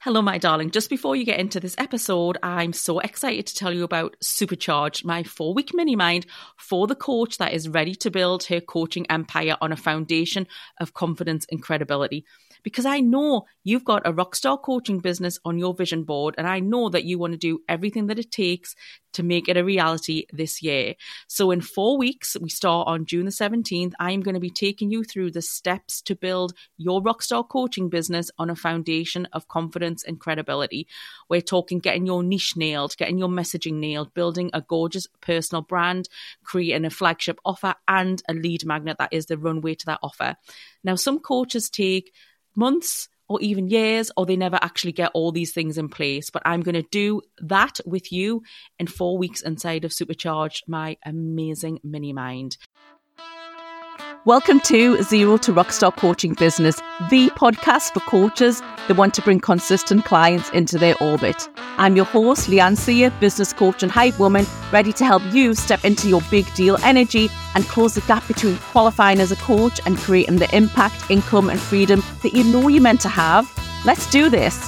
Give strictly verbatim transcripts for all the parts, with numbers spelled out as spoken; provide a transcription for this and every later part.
Hello, my darling. Just before you get into this episode, I'm so excited to tell you about Supercharged, my four-week mini-mind for the coach that is ready to build her coaching empire on a foundation of confidence and credibility. Because I know you've got a rockstar coaching business on your vision board, and I know that you want to do everything that it takes to make it a reality this year. So in four weeks, we start on June the seventeenth, I'm going to be taking you through the steps to build your rockstar coaching business on a foundation of confidence and credibility. We're talking getting your niche nailed, getting your messaging nailed, building a gorgeous personal brand, creating a flagship offer and a lead magnet that is the runway to that offer. Now, some coaches take months or even years, or they never actually get all these things in place. But I'm going to do that with you in four weeks inside of Supercharged, my amazing mini mind. Welcome to Zero to Rockstar Coaching Business, the podcast for coaches that want to bring consistent clients into their orbit. I'm your host, Leanne Sear, business coach and hype woman, ready to help you step into your big deal energy and close the gap between qualifying as a coach and creating the impact, income and freedom that you know you're meant to have. Let's do this.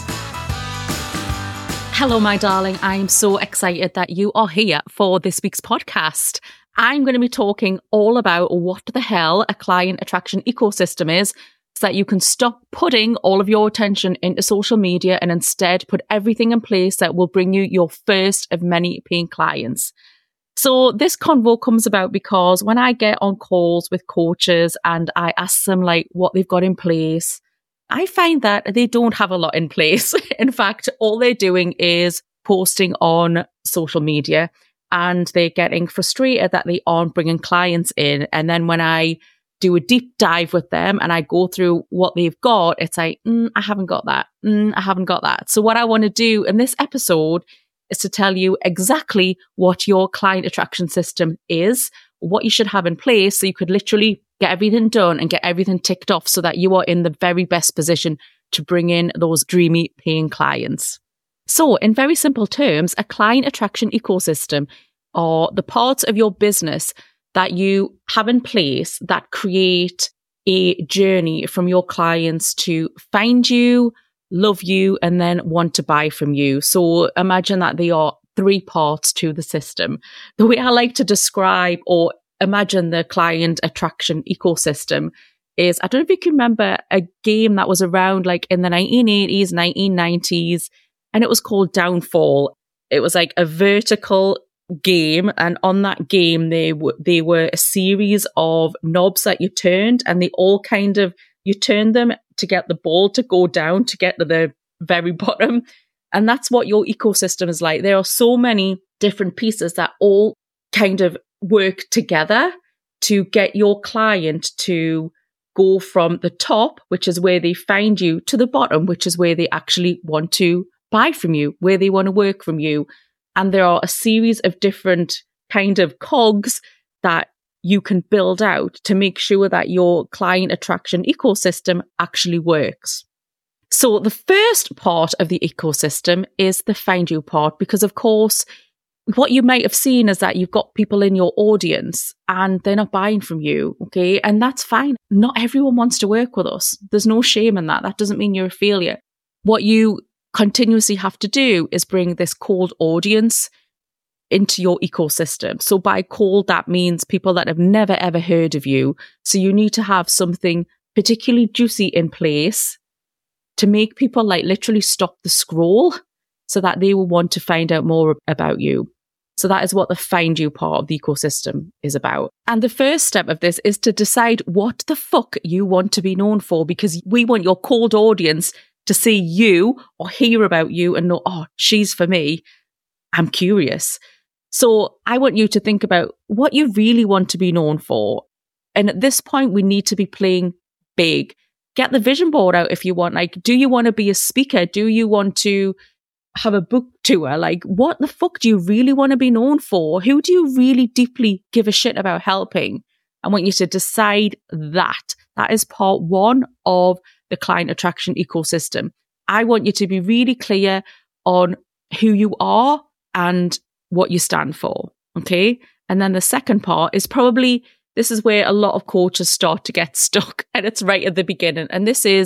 Hello, my darling. I'm so excited that you are here for this week's podcast. I'm going to be talking all about what the hell a client attraction ecosystem is, so that you can stop putting all of your attention into social media and instead put everything in place that will bring you your first of many paying clients. So this convo comes about because when I get on calls with coaches and I ask them like what they've got in place, I find that they don't have a lot in place. In fact, all they're doing is posting on social media. And they're getting frustrated that they aren't bringing clients in. And then when I do a deep dive with them and I go through what they've got, it's like, mm, I haven't got that. Mm, I haven't got that. So what I want to do in this episode is to tell you exactly what your client attraction system is, what you should have in place so you could literally get everything done and get everything ticked off so that you are in the very best position to bring in those dreamy paying clients. So in very simple terms, a client attraction ecosystem are the parts of your business that you have in place that create a journey from your clients to find you, love you, and then want to buy from you. So imagine that there are three parts to the system. The way I like to describe or imagine the client attraction ecosystem is, I don't know if you can remember a game that was around like in the nineteen eighties, nineteen nineties, and it was called Downfall. It was like a vertical game, and on that game they were they were a series of knobs that you turned, and they all kind of you turned them to get the ball to go down to get to the very bottom. And that's what your ecosystem is like. There are so many different pieces that all kind of work together to get your client to go from the top, which is where they find you, to the bottom, which is where they actually want to buy from you, where they want to work from you. And there are a series of different kind of cogs that you can build out to make sure that your client attraction ecosystem actually works. So the first part of the ecosystem is the find you part, because of course, what you might have seen is that you've got people in your audience and they're not buying from you. Okay. And that's fine. Not everyone wants to work with us. There's no shame in that. That doesn't mean you're a failure. What you continuously have to do is bring this cold audience into your ecosystem. So by cold, that means people that have never ever heard of you. So you need to have something particularly juicy in place to make people like literally stop the scroll so that they will want to find out more about you. So that is what the find you part of the ecosystem is about. And the first step of this is to decide what the fuck you want to be known for, because we want your cold audience to see you or hear about you and know, oh, she's for me. I'm curious. So I want you to think about what you really want to be known for. And at this point, we need to be playing big. Get the vision board out if you want. Like, do you want to be a speaker? Do you want to have a book tour? Like, what the fuck do you really want to be known for? Who do you really deeply give a shit about helping? I want you to decide that. That is part one of the client attraction ecosystem. I want you to be really clear on who you are and what you stand for. Okay. And then the second part is probably, this is where a lot of coaches start to get stuck, and it's right at the beginning. And this is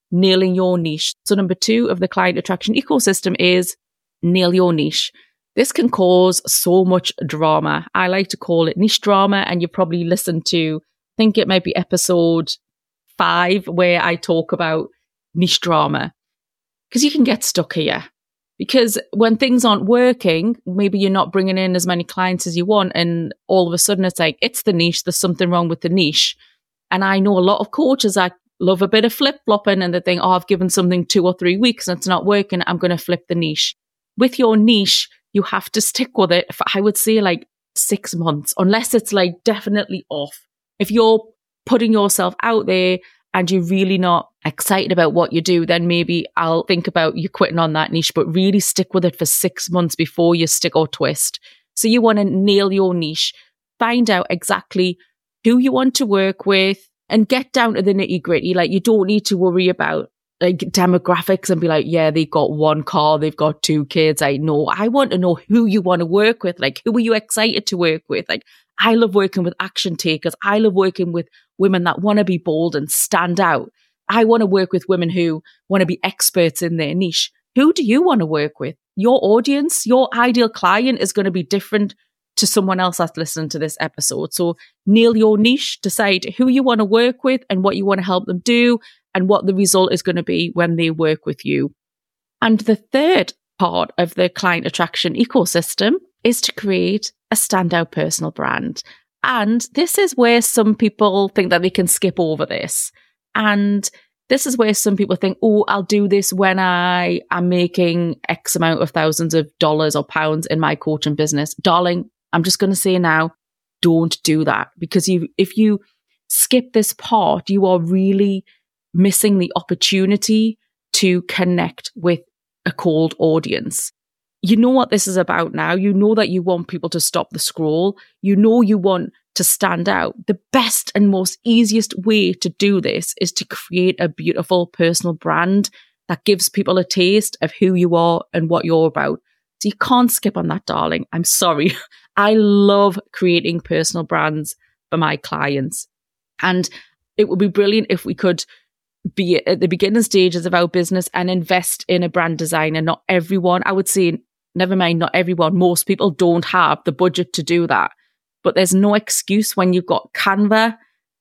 nailing your niche. So number two of the client attraction ecosystem is nail your niche. This can cause so much drama. I like to call it niche drama, and you probably listened to, I think it might be episode five, where I talk about niche drama, because you can get stuck here. Because when things aren't working, maybe you're not bringing in as many clients as you want, and all of a sudden it's like, it's the niche, there's something wrong with the niche. And I know a lot of coaches that love a bit of flip-flopping, and they think, oh, I've given something two or three weeks and it's not working, I'm going to flip the niche. With your niche, you have to stick with it for, I would say, like six months, unless it's like definitely off. If you're putting yourself out there and you're really not excited about what you do, then maybe I'll think about you quitting on that niche, but really stick with it for six months before you stick or twist. So you want to nail your niche, find out exactly who you want to work with, and get down to the nitty gritty. Like, you don't need to worry about like demographics and be like, yeah, they've got one car, they've got two kids. I know. I want to know who you want to work with. Like, who are you excited to work with? Like, I love working with action takers. I love working with women that want to be bold and stand out. I want to work with women who want to be experts in their niche. Who do you want to work with? Your audience, your ideal client is going to be different to someone else that's listening to this episode. So nail your niche, decide who you want to work with and what you want to help them do, and what the result is going to be when they work with you. And the third part of the client attraction ecosystem is to create a standout personal brand. And this is where some people think that they can skip over this. And this is where some people think, oh, I'll do this when I am making X amount of thousands of dollars or pounds in my coaching business. Darling, I'm just going to say now, don't do that. Because you, if you skip this part, you are really missing the opportunity to connect with a cold audience. You know what this is about now. You know that you want people to stop the scroll. You know you want to stand out. The best and most easiest way to do this is to create a beautiful personal brand that gives people a taste of who you are and what you're about. So you can't skip on that, darling. I'm sorry. I love creating personal brands for my clients. And it would be brilliant if we could be at the beginning stages of our business and invest in a brand designer. Not everyone, I would say, never mind, not everyone, most people don't have the budget to do that. But there's no excuse when you've got Canva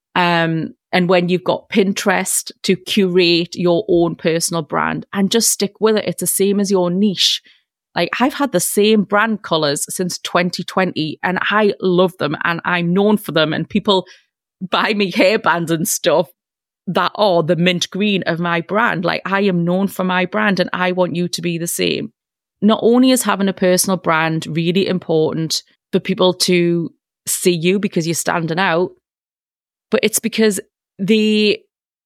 um, and when you've got Pinterest to curate your own personal brand, and just stick with it. It's the same as your niche. Like, I've had the same brand colors since twenty twenty, and I love them and I'm known for them, and people buy me hairbands and stuff that are the mint green of my brand. Like, I am known for my brand, and I want you to be the same. Not only is having a personal brand really important for people to see you because you're standing out, but it's because they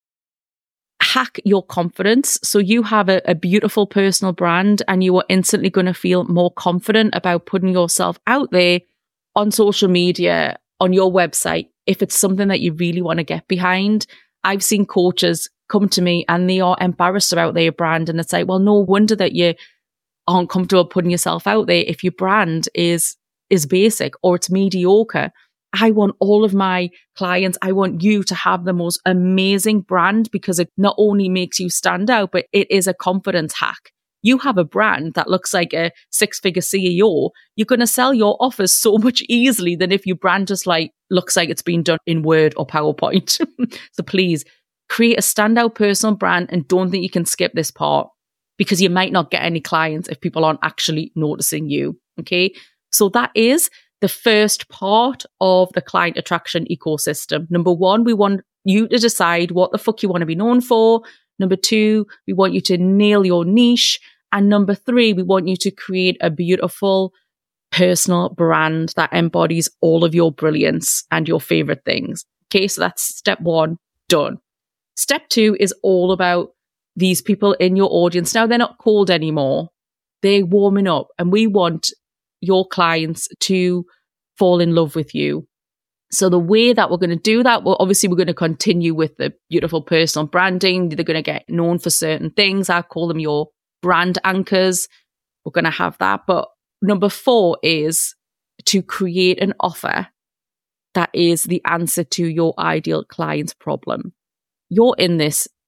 hack your confidence. So you have a, a beautiful personal brand, and you are instantly going to feel more confident about putting yourself out there on social media, on your website, if it's something that you really want to get behind. I've seen coaches come to me and they are embarrassed about their brand, and it's like, well, no wonder that you aren't comfortable putting yourself out there if your brand is is basic or it's mediocre. I want all of my clients, I want you to have the most amazing brand, because it not only makes you stand out, but it is a confidence hack. You have a brand that looks like a six-figure C E O, you're going to sell your offers so much easily than if your brand just like looks like it's been done in Word or PowerPoint. So please create a standout personal brand, and don't think you can skip this part, because you might not get any clients if people aren't actually noticing you. Okay. So that is the first part of the client attraction ecosystem. Number one, we want you to decide what the fuck you want to be known for. Number two, we want you to nail your niche. And number three, we want you to create a beautiful personal brand that embodies all of your brilliance and your favorite things. Okay, so that's step one, done. Step two is all about these people in your audience. Now, they're not cold anymore. They're warming up, and we want your clients to fall in love with you. So the way that we're going to do that, well, obviously we're going to continue with the beautiful personal branding. They're going to get known for certain things. I call them your brand anchors. We're going to have that. But number four is to create an offer that is the answer to your ideal client's problem. You're in this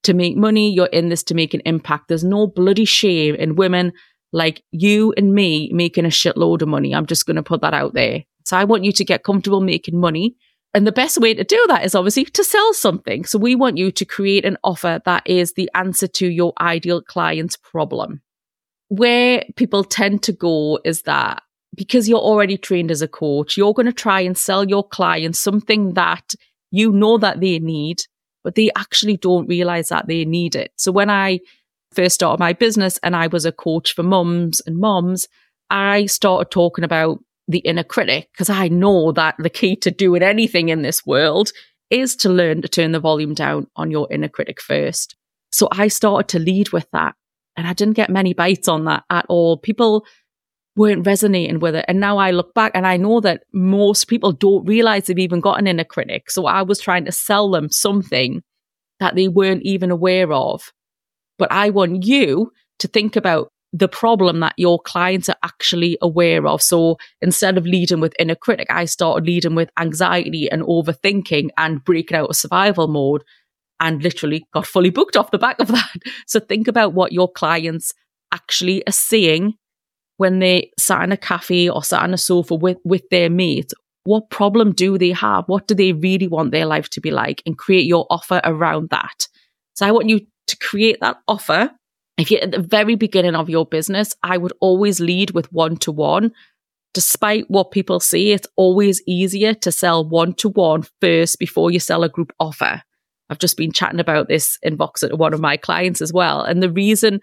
to make money. You're in this to make an impact. There's no bloody shame in women like you and me making a shitload of money. I'm just going to put that out there. So I want you to get comfortable making money. And the best way to do that is obviously to sell something. So we want you to create an offer that is the answer to your ideal client's problem. Where people tend to go is that because you're already trained as a coach, you're going to try and sell your clients something that you know that they need, but they actually don't realize that they need it. So when I first started my business and I was a coach for mums and moms, I started talking about the inner critic, because I know that the key to doing anything in this world is to learn to turn the volume down on your inner critic first. So I started to lead with that, and I didn't get many bites on that at all. People weren't resonating with it. And now I look back and I know that most people don't realize they've even got an inner critic. So I was trying to sell them something that they weren't even aware of. But I want you to think about the problem that your clients are actually aware of. So instead of leading with inner critic, I started leading with anxiety and overthinking and breaking out of survival mode, and literally got fully booked off the back of that. So think about what your clients actually are seeing when they sat in a cafe or sat on a sofa with, with their mate. What problem do they have? What do they really want their life to be like? And create your offer around that. So I want you to create that offer. If you're at the very beginning of your business, I would always lead with one-to-one. Despite what people say, it's always easier to sell one-to-one first before you sell a group offer. I've just been chatting about this in Voxer to one of my clients as well. And the reason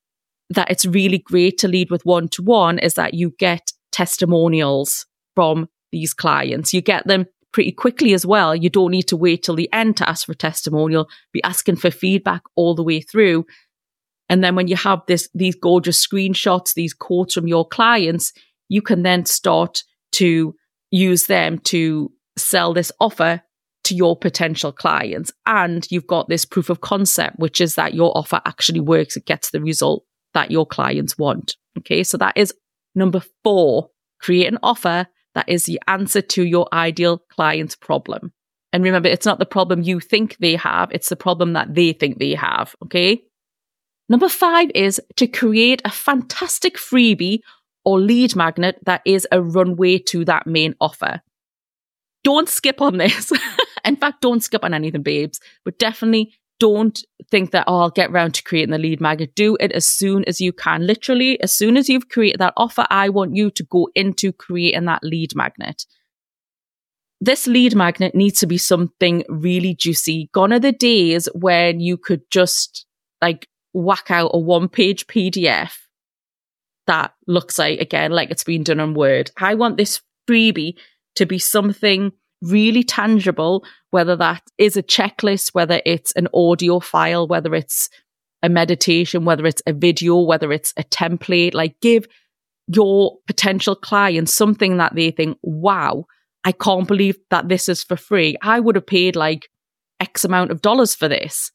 that it's really great to lead with one-to-one is that you get testimonials from these clients. You get them pretty quickly as well. You don't need to wait till the end to ask for a testimonial. Be asking for feedback all the way through. And then when you have this, these gorgeous screenshots, these quotes from your clients, you can then start to use them to sell this offer to your potential clients. And you've got this proof of concept, which is that your offer actually works. It gets the result that your clients want. Okay, so that is number four. Create an offer that is the answer to your ideal client's problem. And remember, it's not the problem you think they have, it's the problem that they think they have. Okay. Number five is to create a fantastic freebie or lead magnet that is a runway to that main offer. Don't skip on this. In fact, don't skip on anything, babes, but definitely don't think that, oh, I'll get around to creating the lead magnet. Do it as soon as you can. Literally, as soon as you've created that offer, I want you to go into creating that lead magnet. This lead magnet needs to be something really juicy. Gone are the days when you could just like whack out a one-page P D F that looks like, again, like it's been done on Word. I want this freebie to be something really tangible, whether that is a checklist, whether it's an audio file, whether it's a meditation, whether it's a video, whether it's a template. Like, give your potential clients something that they think, wow, I can't believe that this is for free. I would have paid like X amount of dollars for this.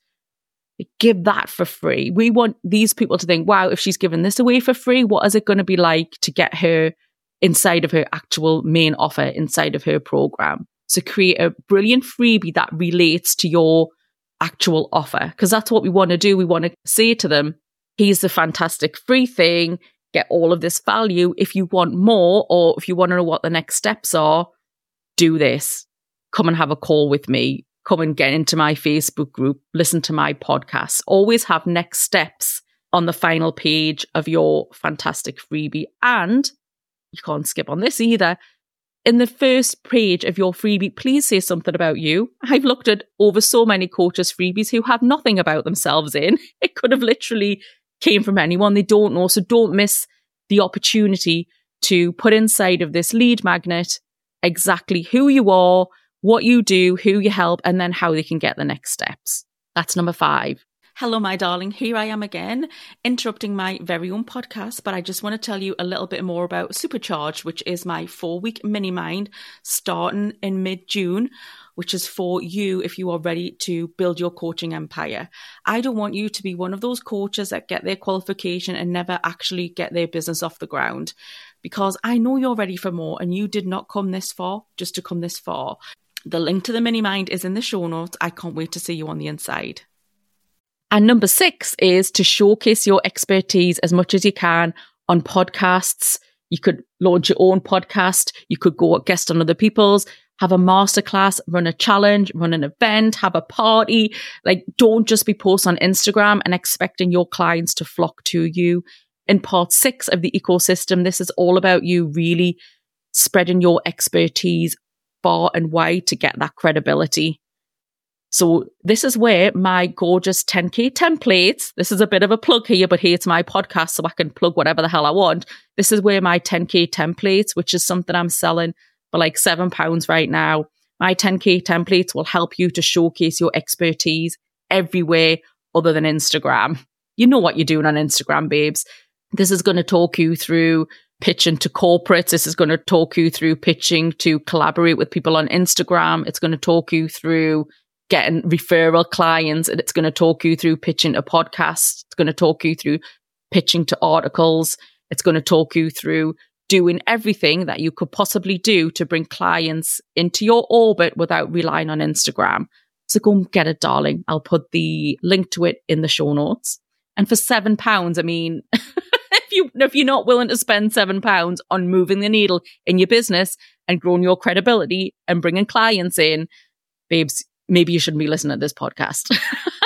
Give that for free. We want these people to think, wow, if she's given this away for free, what is it going to be like to get her inside of her actual main offer, inside of her program? So create a brilliant freebie that relates to your actual offer, because that's what we want to do. We want to say to them, here's the fantastic free thing, get all of this value. If you want more, or if you want to know what the next steps are, do this. Come and have a call with me. Come and get into my Facebook group, listen to my podcast. Always have next steps on the final page of your fantastic freebie. And you can't skip on this either. In the first page of your freebie, please say something about you. I've looked at over so many coaches' freebies who have nothing about themselves in. It could have literally came from anyone they don't know. So don't miss the opportunity to put inside of this lead magnet exactly who you are, what you do, who you help, and then how they can get the next steps. That's number five. Hello, my darling. Here I am again, interrupting my very own podcast, but I just want to tell you a little bit more about Supercharged, which is my four-week mini-mind starting in mid-June, which is for you if you are ready to build your coaching empire. I don't want you to be one of those coaches that get their qualification and never actually get their business off the ground, because I know you're ready for more and you did not come this far just to come this far. The link to the mini-mind is in the show notes. I can't wait to see you on the inside. And number six is to showcase your expertise as much as you can on podcasts. You could launch your own podcast. You could go guest on other people's, have a masterclass, run a challenge, run an event, have a party. Like, don't just be posting on Instagram and expecting your clients to flock to you. In part six of the ecosystem, this is all about you really spreading your expertise far and wide to get that credibility. So this is where my gorgeous ten K templates, this is a bit of a plug here, but hey, it's my podcast, so I can plug whatever the hell I want. This is where my ten K templates, which is something I'm selling for like seven pounds right now. My ten K templates will help you to showcase your expertise everywhere other than Instagram. You know what you're doing on Instagram, babes. This is going to talk you through pitching to corporates. This is going to talk you through pitching to collaborate with people on Instagram. It's going to talk you through getting referral clients, and it's going to talk you through pitching a podcast. It's going to talk you through pitching to articles. It's going to talk you through doing everything that you could possibly do to bring clients into your orbit without relying on Instagram. So go and get it, darling. I'll put the link to it in the show notes. And for seven pounds, I mean, if you if you're not willing to spend seven pounds on moving the needle in your business and growing your credibility and bringing clients in, babes, maybe you shouldn't be listening to this podcast.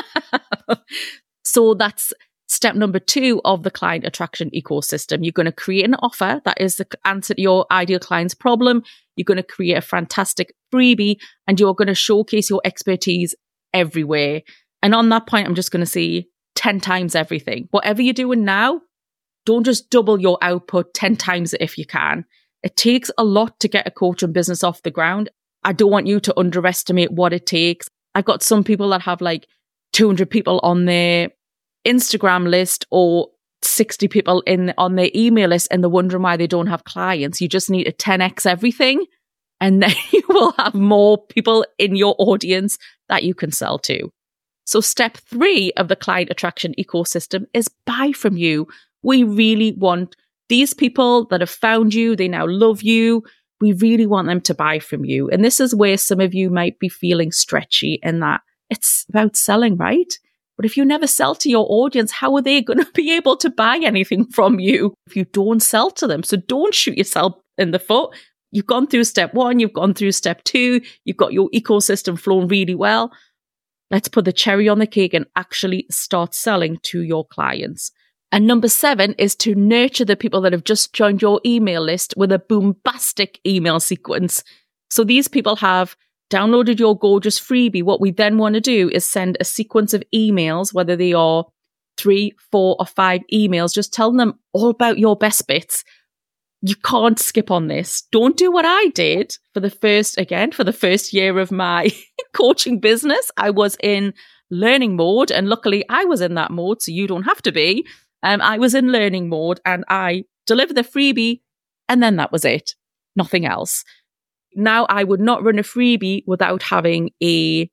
So that's step number two of the client attraction ecosystem. You're going to create an offer that is the answer to your ideal client's problem. You're going to create a fantastic freebie, and you're going to showcase your expertise everywhere. And on that point, I'm just going to say ten times everything. Whatever you're doing now, don't just double your output ten times if you can. It takes a lot to get a coaching business off the ground. I don't want you to underestimate what it takes. I've got some people that have like two hundred people on their Instagram list or sixty people in on their email list, and they're wondering why they don't have clients. You just need to ten x everything, and then you will have more people in your audience that you can sell to. So step three of the client attraction ecosystem is buy from you. We really want these people that have found you, they now love you. We really want them to buy from you. And this is where some of you might be feeling stretchy in that it's about selling, right? But if you never sell to your audience, how are they going to be able to buy anything from you if you don't sell to them? So don't shoot yourself in the foot. You've gone through step one, you've gone through step two, you've got your ecosystem flowing really well. Let's put the cherry on the cake and actually start selling to your clients. And number seven is to nurture the people that have just joined your email list with a bombastic email sequence. So these people have downloaded your gorgeous freebie. What we then want to do is send a sequence of emails, whether they are three, four, or five emails, just telling them all about your best bits. You can't skip on this. Don't do what I did for the first, again, for the first year of my coaching business. I was in learning mode, and luckily I was in that mode, so you don't have to be. Um, I was in learning mode, and I delivered the freebie, and then that was it. Nothing else. Now I would not run a freebie without having a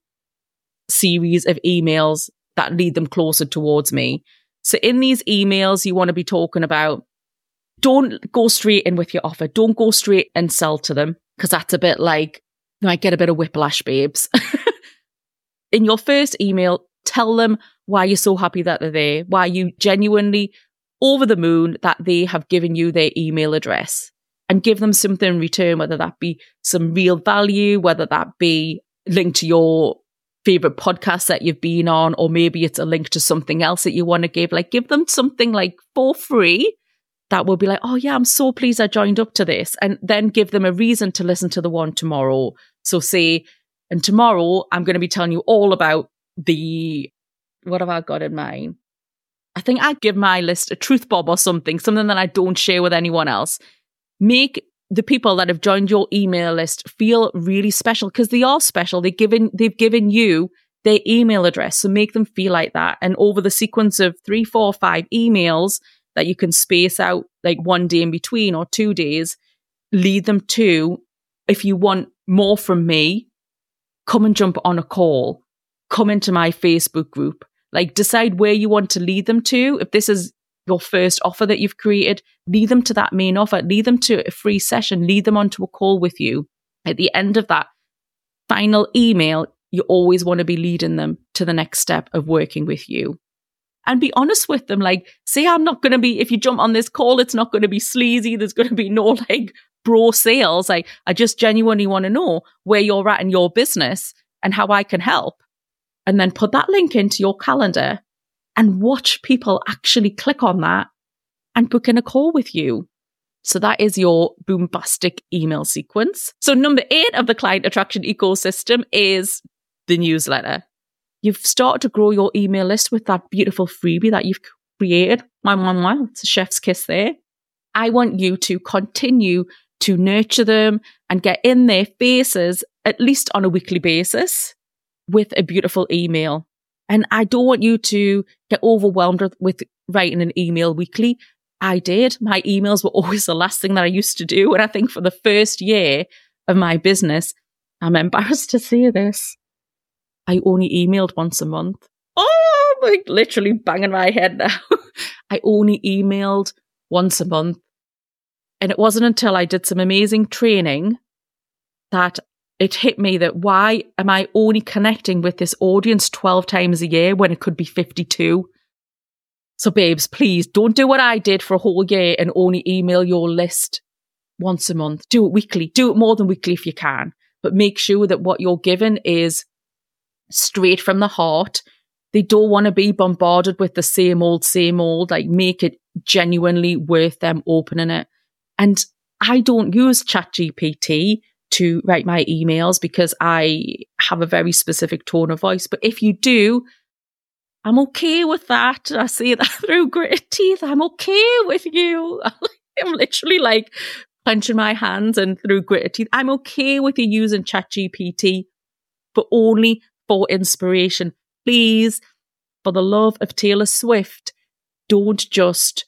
series of emails that lead them closer towards me. So in these emails, you want to be talking about, don't go straight in with your offer. Don't go straight and sell to them, because that's a bit like, you might get a bit of whiplash, babes. In your first email, tell them why you're so happy that they're there, why you genuinely over the moon that they have given you their email address, and give them something in return, whether that be some real value, whether that be linked to your favorite podcast that you've been on, or maybe it's a link to something else that you want to give. Like, give them something like for free that will be like, oh yeah, I'm so pleased I joined up to this. And then give them a reason to listen to the one tomorrow. So say, and tomorrow I'm going to be telling you all about the, what have I got in mind? I think I'd give my list a truth bomb or something, something that I don't share with anyone else. Make the people that have joined your email list feel really special, because they are special. They've given, they've given you their email address. So make them feel like that. And over the sequence of three, four, five emails that you can space out like one day in between or two days, lead them to, if you want more from me, come and jump on a call, come into my Facebook group, like decide where you want to lead them to. If this is your first offer that you've created, lead them to that main offer, lead them to a free session, lead them onto a call with you. At the end of that final email, you always want to be leading them to the next step of working with you. and be honest with them. Like, say I'm not going to be, if you jump on this call, it's not going to be sleazy. There's going to be no like bro sales. Like, I just genuinely want to know where you're at in your business and how I can help. And then put that link into your calendar and watch people actually click on that and book in a call with you. So that is your boombastic email sequence. So number eight of the client attraction ecosystem is the newsletter. You've started to grow your email list with that beautiful freebie that you've created. Mwah, mwah, mwah. It's a chef's kiss there. I want you to continue to nurture them and get in their faces at least on a weekly basis with a beautiful email. And I don't want you to get overwhelmed with writing an email weekly. I did. My emails were always the last thing that I used to do. And I think for the first year of my business, I'm embarrassed to say this, I only emailed once a month. Oh, I'm like literally banging my head now. I only emailed once a month. And it wasn't until I did some amazing training that it hit me that why am I only connecting with this audience twelve times a year when it could be fifty-two? So babes, please don't do what I did for a whole year and only email your list once a month. Do it weekly. Do it more than weekly if you can. But make sure that what you're given is straight from the heart. They don't want to be bombarded with the same old, same old. Like, make it genuinely worth them opening it. And I don't use ChatGPT to write my emails because I have a very specific tone of voice. But if you do, I'm okay with that. I say that through gritted teeth. I'm okay with you. I'm literally like clenching my hands and through gritted teeth. I'm okay with you using ChatGPT, but only for inspiration. Please, for the love of Taylor Swift, don't just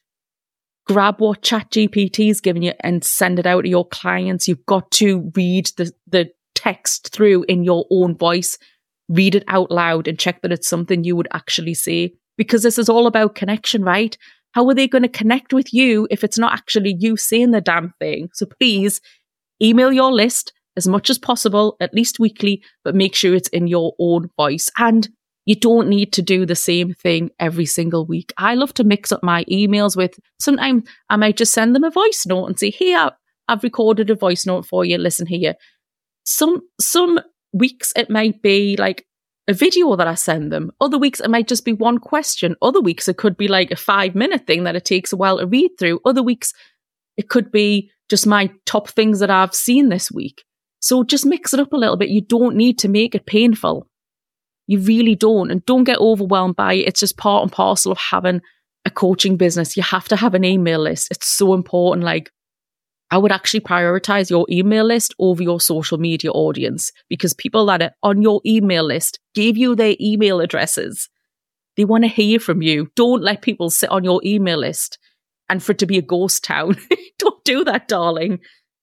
grab what ChatGPT is giving you and send it out to your clients. You've got to read the, the text through in your own voice. Read it out loud and check that it's something you would actually say. Because this is all about connection, right? How are they going to connect with you if it's not actually you saying the damn thing? So please email your list as much as possible, at least weekly, but make sure it's in your own voice. And you don't need to do the same thing every single week. I love to mix up my emails with, sometimes I might just send them a voice note and say, here, I've recorded a voice note for you. Listen here. Some, some weeks it might be like a video that I send them. Other weeks it might just be one question. Other weeks it could be like a five minute thing that it takes a while to read through. Other weeks it could be just my top things that I've seen this week. So just mix it up a little bit. You don't need to make it painful. You really don't. And don't get overwhelmed by it. It's just part and parcel of having a coaching business. You have to have an email list. It's so important. Like, I would actually prioritize your email list over your social media audience, because people that are on your email list gave you their email addresses. They want to hear from you. Don't let people sit on your email list and for it to be a ghost town. Don't do that, darling.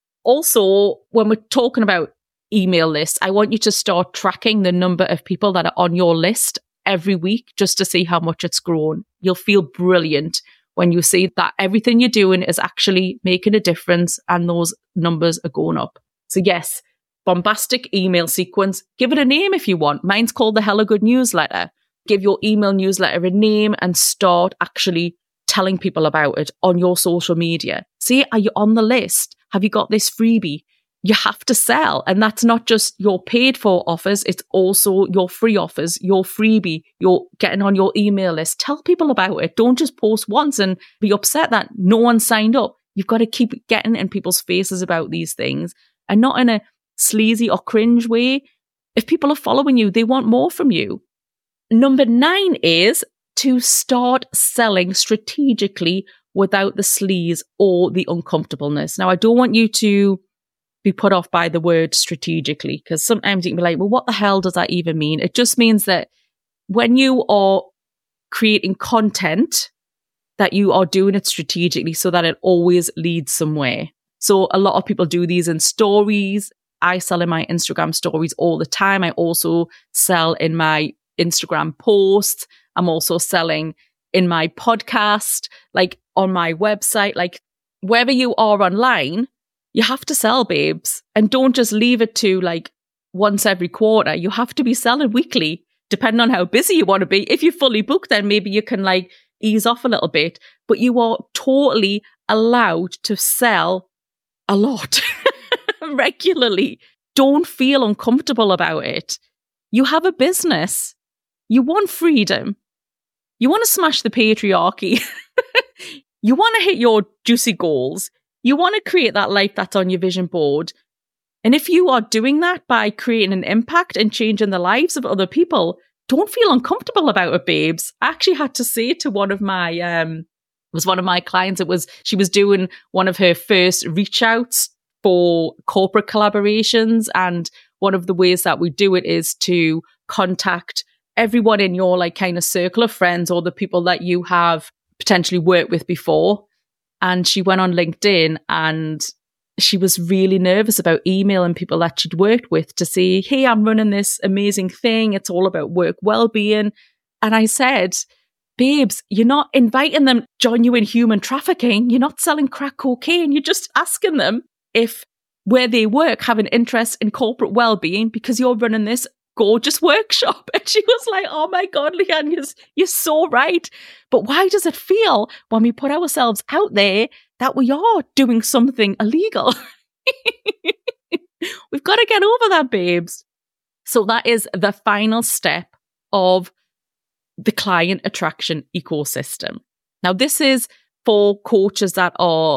Also, when we're talking about email lists, I want you to start tracking the number of people that are on your list every week just to see how much it's grown. You'll feel brilliant when you see that everything you're doing is actually making a difference and those numbers are going up. So yes, bombastic email sequence. Give it a name if you want. Mine's called the Hella Good Newsletter. Give your email newsletter a name and start actually telling people about it on your social media. See, are you on the list? Have you got this freebie? You have to sell. And that's not just your paid for offers. It's also your free offers, your freebie, you're getting on your email list. Tell people about it. Don't just post once and be upset that no one signed up. You've got to keep getting in people's faces about these things, and not in a sleazy or cringe way. If people are following you, they want more from you. Number nine is to start selling strategically without the sleaze or the uncomfortableness. Now, I don't want you to be put off by the word strategically, because sometimes you can be like, well, what the hell does that even mean? It just means that when you are creating content, that you are doing it strategically so that it always leads somewhere. So a lot of people do these in stories. I sell in my Instagram stories all the time. I also sell in my Instagram posts. I'm also selling in my podcast, like on my website, like wherever you are online. You have to sell, babes, and don't just leave it to like once every quarter. You have to be selling weekly, depending on how busy you want to be. If you're fully booked, then maybe you can like ease off a little bit, but you are totally allowed to sell a lot regularly. Don't feel uncomfortable about it. You have a business. You want freedom. You want to smash the patriarchy. You want to hit your juicy goals. You want to create that life that's on your vision board. And if you are doing that by creating an impact and changing the lives of other people, don't feel uncomfortable about it, babes. I actually had to say to one of my, um, it was one of my clients, it was, she was doing one of her first reach outs for corporate collaborations. And one of the ways that we do it is to contact everyone in your like kind of circle of friends or the people that you have potentially worked with before. And she went on LinkedIn and she was really nervous about emailing people that she'd worked with to say, hey, I'm running this amazing thing. It's all about work well-being. And I said, babes, you're not inviting them to join you in human trafficking. You're not selling crack cocaine. You're just asking them if where they work have an interest in corporate well-being because you're running this gorgeous workshop. And she was like, oh my God, Leanne, you're, you're so right. But why does it feel when we put ourselves out there that we are doing something illegal? We've got to get over that, babes. So that is the final step of the client attraction ecosystem. Now, this is for coaches that are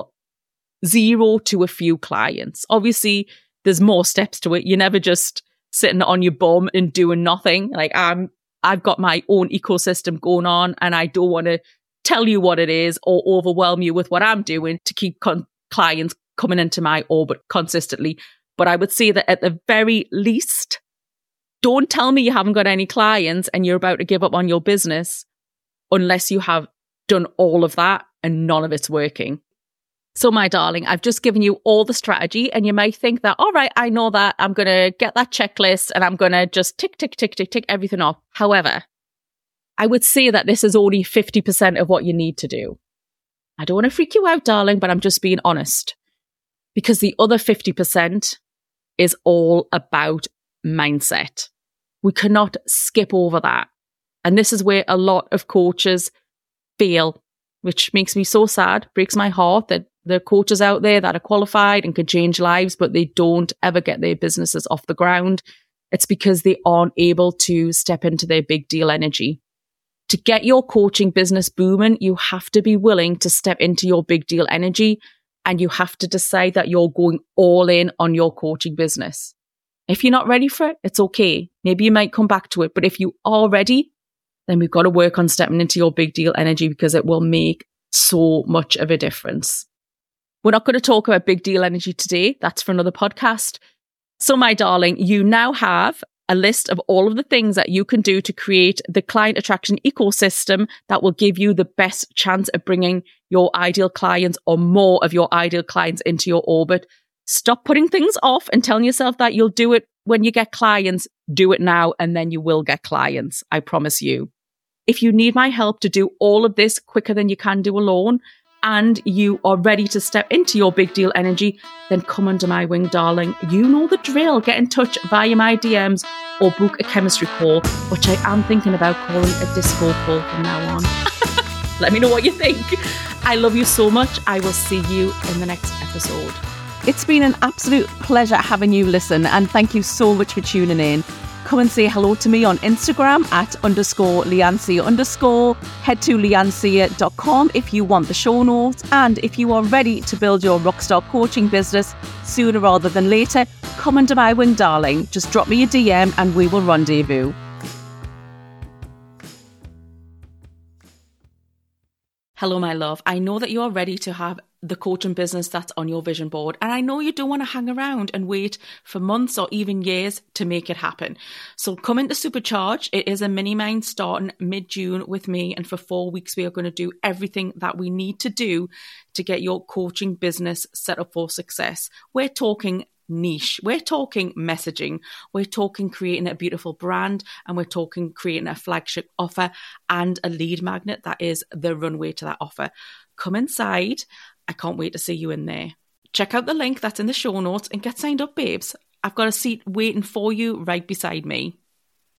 zero to a few clients. Obviously, there's more steps to it. You're never just sitting on your bum and doing nothing. Like I'm, I've got my own ecosystem going on and I don't want to tell you what it is or overwhelm you with what I'm doing to keep con- clients coming into my orbit consistently. But I would say that at the very least, don't tell me you haven't got any clients and you're about to give up on your business unless you have done all of that and none of it's working. So my darling, I've just given you all the strategy and you might think that, all right, I know that. I'm going to get that checklist and I'm going to just tick, tick, tick, tick, tick everything off. However, I would say that this is only fifty percent of what you need to do. I don't want to freak you out, darling, but I'm just being honest because the other fifty percent is all about mindset. We cannot skip over that. And this is where a lot of coaches fail, which makes me so sad, breaks my heart that there are coaches out there that are qualified and can change lives, but they don't ever get their businesses off the ground. It's because they aren't able to step into their big deal energy. To get your coaching business booming, you have to be willing to step into your big deal energy and you have to decide that you're going all in on your coaching business. If you're not ready for it, it's okay. Maybe you might come back to it. But if you are ready, then we've got to work on stepping into your big deal energy because it will make so much of a difference. We're not going to talk about big deal energy today. That's for another podcast. So my darling, you now have a list of all of the things that you can do to create the client attraction ecosystem that will give you the best chance of bringing your ideal clients or more of your ideal clients into your orbit. Stop putting things off and telling yourself that you'll do it when you get clients. Do it now and then you will get clients. I promise you. If you need my help to do all of this quicker than you can do alone, and you are ready to step into your big deal energy, then come under my wing, darling. You know the drill. Get in touch via my D Ms or book a chemistry call, which I am thinking about calling a disco call from now on. Let me know what you think. I love you so much. I will see you in the next episode. It's been an absolute pleasure having you listen, and thank you so much for tuning in. Come and say hello to me on Instagram at underscore Leanne underscore. Head to leanne sear dot com if you want the show notes. And if you are ready to build your rockstar coaching business sooner rather than later, come under my wing, darling. Just drop me a D M and we will rendezvous. Hello, my love. I know that you are ready to have the coaching business that's on your vision board. And I know you don't want to hang around and wait for months or even years to make it happen. So come into Supercharge. It is a mini mind starting mid-June with me. And for four weeks, we are going to do everything that we need to do to get your coaching business set up for success. We're talking niche. We're talking messaging. We're talking creating a beautiful brand, and we're talking creating a flagship offer and a lead magnet that is the runway to that offer. Come inside. I can't wait to see you in there. Check out the link that's in the show notes and get signed up, babes. I've got a seat waiting for you right beside me.